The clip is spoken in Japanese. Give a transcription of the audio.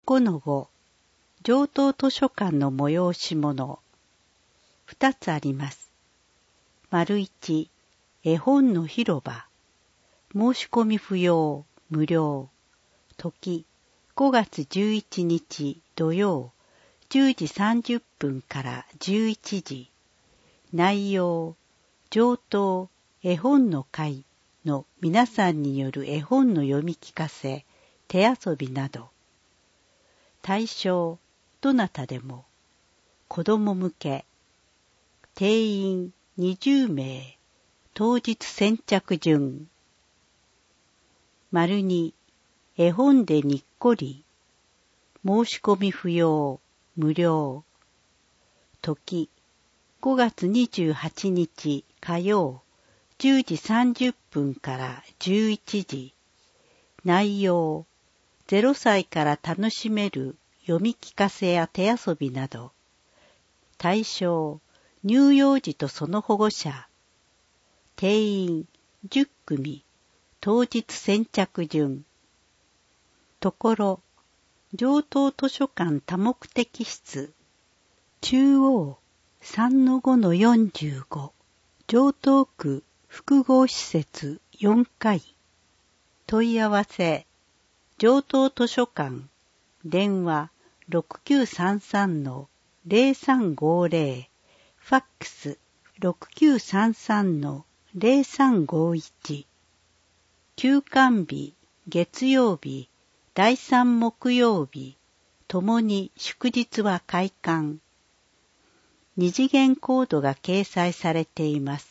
5-5、上東図書館の催し物。2つあります。1、絵本の広場。申し込み不要、無料。時、5月11日土曜、10時30分から11時。内容、上東絵本の会の皆さんによる絵本の読み聞かせ、手遊びなど。対象、どなたでも。子供向け。定員20名。当日先着順。2、絵本でにっこり。申し込み不要、無料。時、5月28日火曜、10時30分から11時。内容、0歳から楽しめる読み聞かせや手遊びなど。対象、乳幼児とその保護者。定員10組。当日先着順。ところ、上東図書館多目的室。中央 3-5-45 上東区複合施設4階。問い合わせ、上東図書館。電話 6933-0350。ファックス 6933-0351。休館日、月曜日、第3木曜日、ともに祝日は開館。二次元コードが掲載されています。